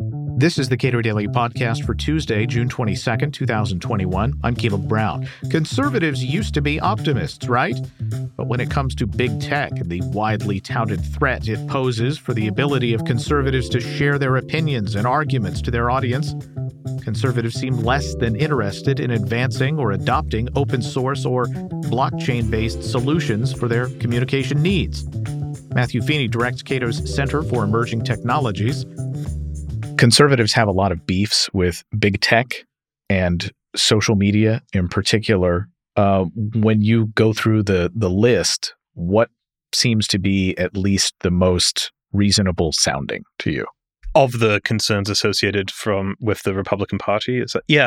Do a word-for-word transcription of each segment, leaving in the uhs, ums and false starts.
This is the Cato Daily Podcast for Tuesday, June twenty-second, twenty twenty-one. I'm Caleb Brown. Conservatives used to be optimists, right? But when it comes to big tech and the widely touted threat it poses for the ability of conservatives to share their opinions and arguments to their audience, conservatives seem less than interested in advancing or adopting open source or blockchain-based solutions for their communication needs. Matthew Feeney directs Cato's Center for Emerging Technologies. Conservatives have a lot of beefs with big tech and social media in particular. Uh, when you go through the the list, what seems to be at least the most reasonable sounding to you? Of the concerns associated from with the Republican Party? Is that, yeah.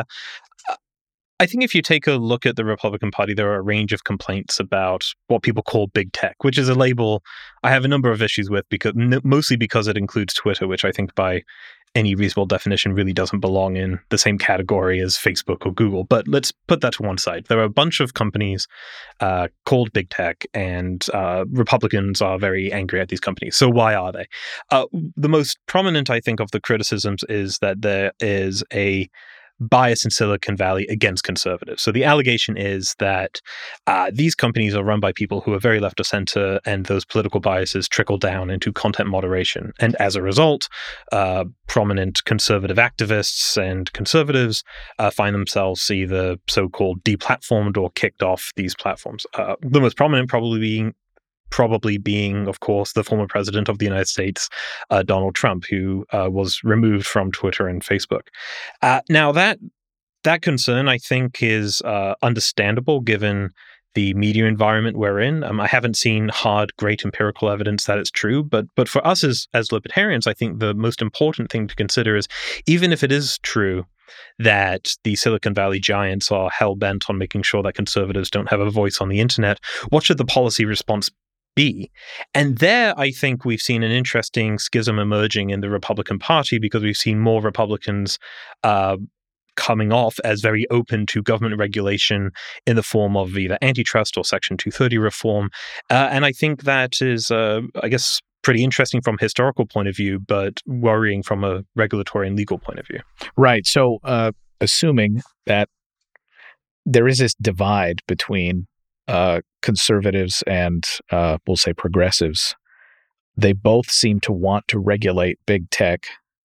I think if you take a look at the Republican Party, there are a range of complaints about what people call big tech, which is a label I have a number of issues with, because mostly because it includes Twitter, which I think by any reasonable definition really doesn't belong in the same category as Facebook or Google. But let's put that to one side. There are a bunch of companies uh, called big tech, and uh, Republicans are very angry at these companies. So why are they? Uh, the most prominent, I think, of the criticisms is that there is a bias in Silicon Valley against conservatives. So the allegation is that uh, these companies are run by people who are very left of center, and those political biases trickle down into content moderation. And as a result, uh, prominent conservative activists and conservatives uh, find themselves either so-called deplatformed or kicked off these platforms. Uh, the most prominent probably being Probably being, of course, the former president of the United States, uh, Donald Trump, who uh, was removed from Twitter and Facebook. Uh, now, that that concern, I think, is uh, understandable given the media environment we're in. Um, I haven't seen hard, great empirical evidence that it's true, but but for us as as libertarians, I think the most important thing to consider is, even if it is true that the Silicon Valley giants are hell-bent on making sure that conservatives don't have a voice on the internet, what should the policy response be? And there, I think we've seen an interesting schism emerging in the Republican Party, because we've seen more Republicans uh, coming off as very open to government regulation in the form of either antitrust or Section two thirty reform. Uh, and I think that is, uh, I guess, pretty interesting from a historical point of view, but worrying from a regulatory and legal point of view. Right. So uh, assuming that there is this divide between Uh, conservatives and uh, we'll say progressives, they both seem to want to regulate big tech,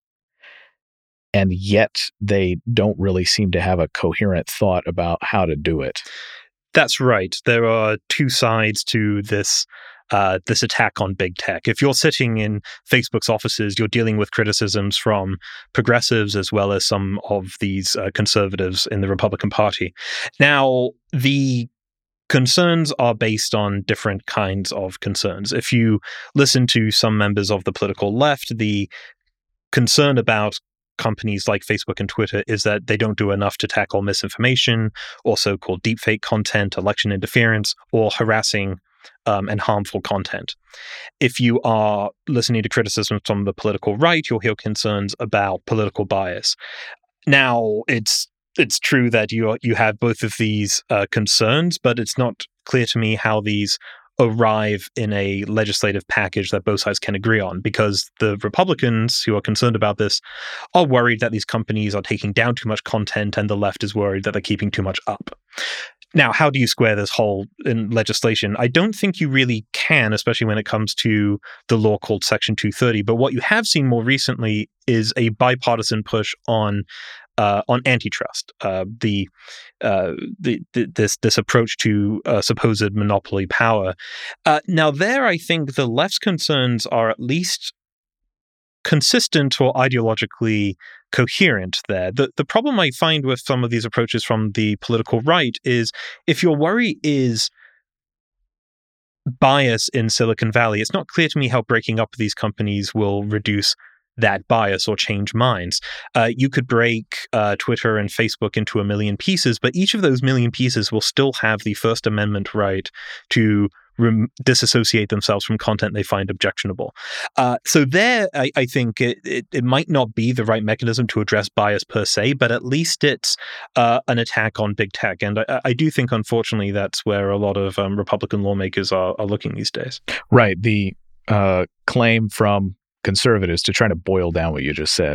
and yet they don't really seem to have a coherent thought about how to do it. That's right. There are two sides to this uh, this attack on big tech. If you're sitting in Facebook's offices, you're dealing with criticisms from progressives as well as some of these uh, conservatives in the Republican Party. Now, the concerns are based on different kinds of concerns. If you listen to some members of the political left, the concern about companies like Facebook and Twitter is that they don't do enough to tackle misinformation or so-called deepfake content, election interference, or harassing um, and harmful content. If you are listening to criticisms from the political right, you'll hear concerns about political bias. Now, it's It's true that you you have both of these uh, concerns, but it's not clear to me how these arrive in a legislative package that both sides can agree on, because the Republicans who are concerned about this are worried that these companies are taking down too much content, and the left is worried that they're keeping too much up. Now, how do you square this whole in legislation? I don't think you really can, especially when it comes to the law called Section two thirty. But what you have seen more recently is a bipartisan push on Uh, on antitrust, uh, the, uh, the, the this this approach to uh, supposed monopoly power. Uh, now, there, I think the left's concerns are at least consistent or ideologically coherent. There, the the problem I find with some of these approaches from the political right is, if your worry is bias in Silicon Valley, it's not clear to me how breaking up these companies will reduce that bias or change minds. Uh, you could break uh, Twitter and Facebook into a million pieces, but each of those million pieces will still have the First Amendment right to rem- disassociate themselves from content they find objectionable. Uh, so there, I, I think it, it, it might not be the right mechanism to address bias per se, but at least it's uh, an attack on big tech. And I, I do think, unfortunately, that's where a lot of um, Republican lawmakers are, are looking these days. Right. The uh, claim from conservatives, to try to boil down what you just said,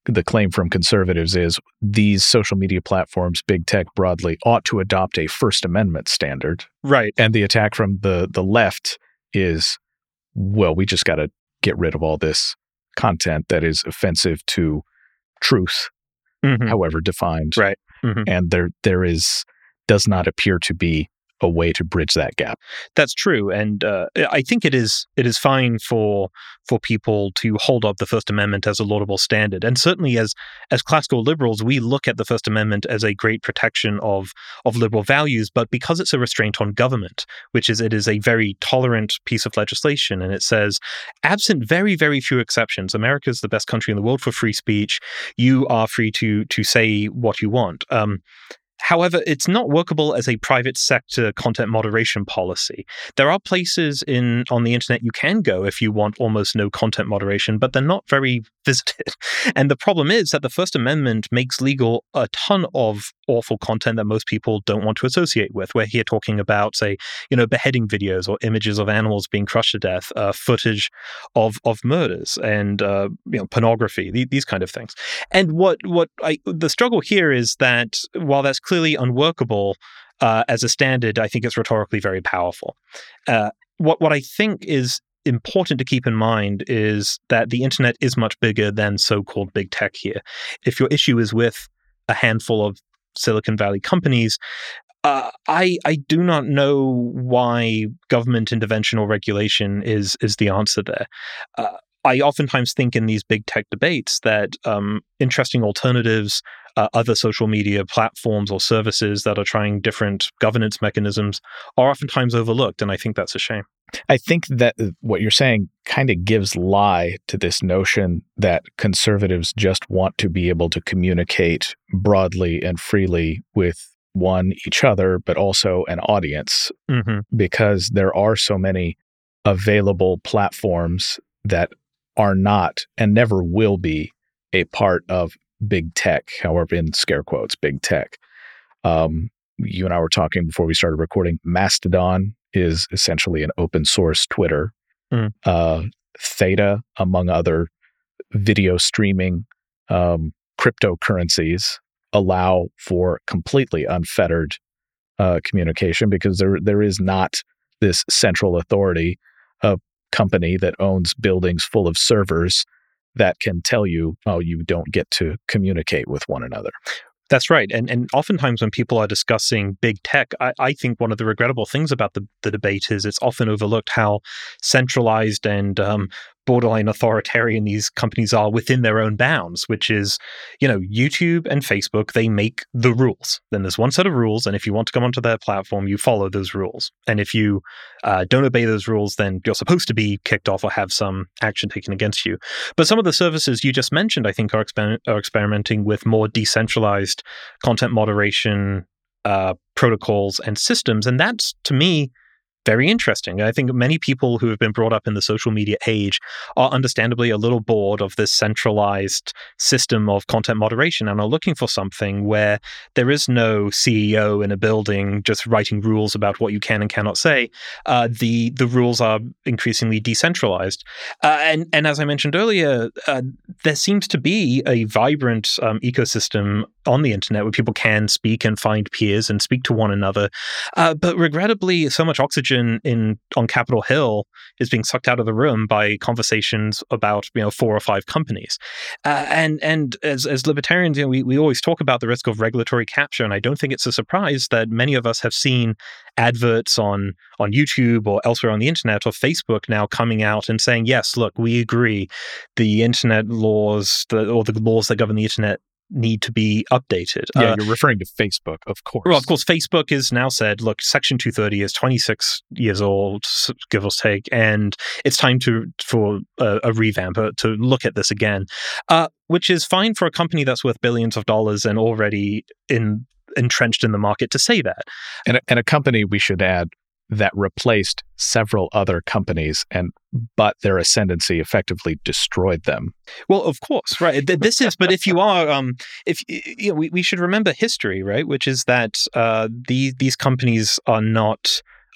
the claim from conservatives is these social media platforms, big tech broadly, ought to adopt a First Amendment standard. Right. And the attack from the the left is, well, we just got to get rid of all this content that is offensive to truth, mm-hmm. however defined. Right. Mm-hmm. And there there is does not appear to be a way to bridge that gap. That's true, and uh, I think it is it is fine for for people to hold up the First Amendment as a laudable standard, and certainly as as classical liberals, we look at the First Amendment as a great protection of of liberal values. But because it's a restraint on government, which is it is a very tolerant piece of legislation, and it says, absent very very few exceptions, America is the best country in the world for free speech. You are free to to say what you want. Um, However, it's not workable as a private sector content moderation policy. There are places in on the internet you can go if you want almost no content moderation, but they're not very visited. And the problem is that the First Amendment makes legal a ton of awful content that most people don't want to associate with. We're here talking about, say, you know, beheading videos or images of animals being crushed to death, uh, footage of of murders, and uh, you know, pornography, th- these kind of things. And what what I, the struggle here is that while that's clearly unworkable uh, as a standard, I think it's rhetorically very powerful. Uh, what what I think is important to keep in mind is that the internet is much bigger than so-called big tech here. If your issue is with a handful of Silicon Valley companies, uh, I I do not know why government intervention or regulation is is the answer there. Uh, I oftentimes think in these big tech debates that um, interesting alternatives, uh, other social media platforms or services that are trying different governance mechanisms are oftentimes overlooked, and I think that's a shame. I think that what you're saying kind of gives lie to this notion that conservatives just want to be able to communicate broadly and freely with one, each other, but also an audience, mm-hmm. because there are so many available platforms that are not and never will be a part of big tech, however, in scare quotes, big tech. Um, you and I were talking before we started recording. Mastodon is essentially an open source Twitter. Mm. Uh, Theta, among other video streaming um, cryptocurrencies, allow for completely unfettered uh, communication because there there is not this central authority, a company that owns buildings full of servers that can tell you, oh, you don't get to communicate with one another. That's right. And and oftentimes when people are discussing big tech, I, I think one of the regrettable things about the, the debate is it's often overlooked how centralized and um, borderline authoritarian these companies are within their own bounds, which is, you know, YouTube and Facebook, they make the rules. Then there's one set of rules, and if you want to come onto their platform, you follow those rules. And if you uh, don't obey those rules, then you're supposed to be kicked off or have some action taken against you. But some of the services you just mentioned, I think, are, exper- are experimenting with more decentralized content moderation uh, protocols and systems. And that's, to me, very interesting. I think many people who have been brought up in the social media age are understandably a little bored of this centralized system of content moderation and are looking for something where there is no C E O in a building just writing rules about what you can and cannot say. Uh, the the rules are increasingly decentralized. Uh, and, and as I mentioned earlier, uh, there seems to be a vibrant um, ecosystem on the internet where people can speak and find peers and speak to one another. Uh, but regrettably, so much oxygen in on Capitol Hill is being sucked out of the room by conversations about, you know, four or five companies. Uh, and and as as libertarians, you know, we, we always talk about the risk of regulatory capture. And I don't think it's a surprise that many of us have seen adverts on on YouTube or elsewhere on the internet or Facebook now coming out and saying, yes, look, we agree the internet laws the, or the laws that govern the internet need to be updated. Yeah, uh, you're referring to Facebook, of course. Well, of course, Facebook has now said, look, Section two thirty is twenty-six years old, give or take, and it's time to for a, a revamp, uh, to look at this again, uh, which is fine for a company that's worth billions of dollars and already in entrenched in the market to say that. And a, and a company, we should add, that replaced several other companies, and but their ascendancy effectively destroyed them. Well, of course, right. This is, but if you are, um, if you know, we, we should remember history, right? Which is that uh, these these companies are not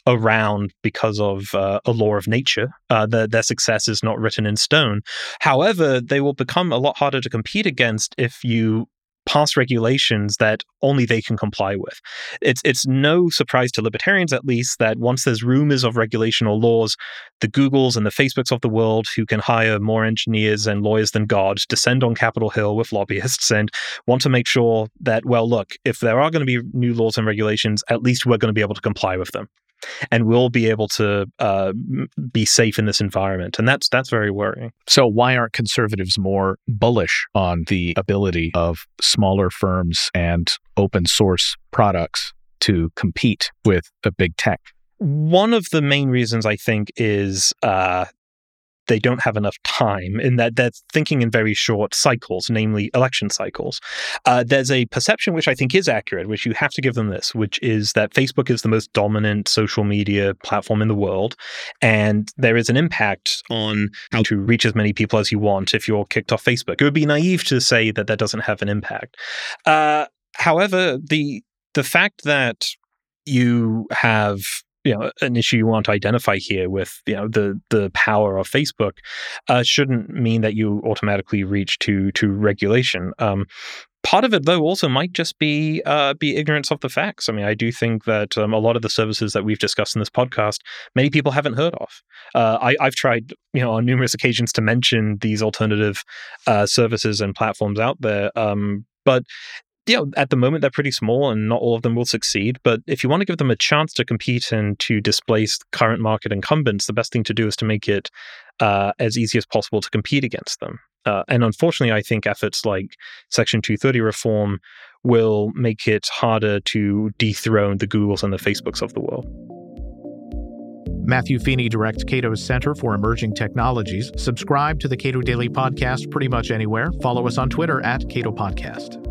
around because of uh, a law of nature. Uh, the, their success is not written in stone. However, they will become a lot harder to compete against if you pass regulations that only they can comply with. It's it's no surprise to libertarians, at least, that once there's rumors of regulation or laws, the Googles and the Facebooks of the world, who can hire more engineers and lawyers than God, descend on Capitol Hill with lobbyists and want to make sure that, well, look, if there are going to be new laws and regulations, at least we're going to be able to comply with them. And we'll be able to uh, be safe in this environment. And that's that's very worrying. So why aren't conservatives more bullish on the ability of smaller firms and open source products to compete with a big tech? One of the main reasons, I think, is uh, they don't have enough time, in that they're thinking in very short cycles, namely election cycles. Uh, there's a perception which I think is accurate, which you have to give them this, which is that Facebook is the most dominant social media platform in the world, and there is an impact on how to reach as many people as you want if you're kicked off Facebook. It would be naive to say that that doesn't have an impact. Uh, however, the the fact that you have you know, an issue you want to identify here with, you know, the the power of Facebook uh, shouldn't mean that you automatically reach to to regulation. Um, part of it, though, also might just be uh, be ignorance of the facts. I mean, I do think that um, a lot of the services that we've discussed in this podcast, many people haven't heard of. Uh, I, I've tried, you know, on numerous occasions to mention these alternative uh, services and platforms out there, um, but you know, at the moment, they're pretty small and not all of them will succeed. But if you want to give them a chance to compete and to displace current market incumbents, the best thing to do is to make it uh, as easy as possible to compete against them. Uh, and unfortunately, I think efforts like Section two thirty reform will make it harder to dethrone the Googles and the Facebooks of the world. Matthew Feeney directs Cato's Center for Emerging Technologies. Subscribe to the Cato Daily Podcast pretty much anywhere. Follow us on Twitter at Cato Podcast.